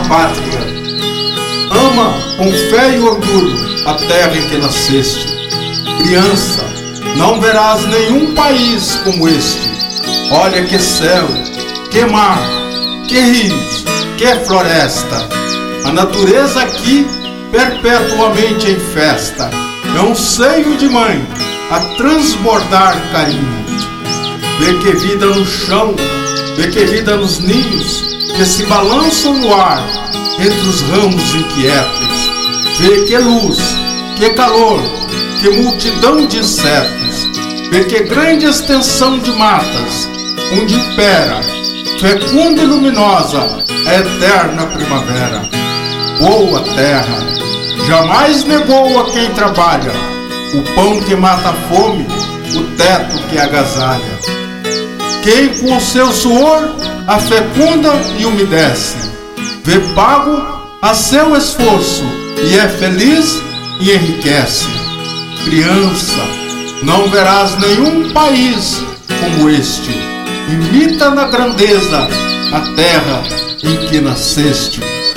pátria. Ama com fé e orgulho a terra em que nasceste. Criança, não verás nenhum país como este. Olha que céu, que mar, que rios, que floresta. A natureza aqui perpetuamente em festa. É um seio de mãe a transbordar carinho. Vê que vida no chão, vê que vida nos ninhos que se balançam no ar entre os ramos inquietos. Vê que luz, que calor, que multidão de insetos. Vê que grande extensão de matas, onde impera, fecunda e luminosa, a eterna primavera. Boa terra, jamais negou a quem trabalha o pão que mata a fome, o teto que agasalha. Quem com o seu suor a fecunda e umedece, vê pago a seu esforço e é feliz e enriquece. Criança, não verás nenhum país como este. Imita na grandeza a terra em que nasceste.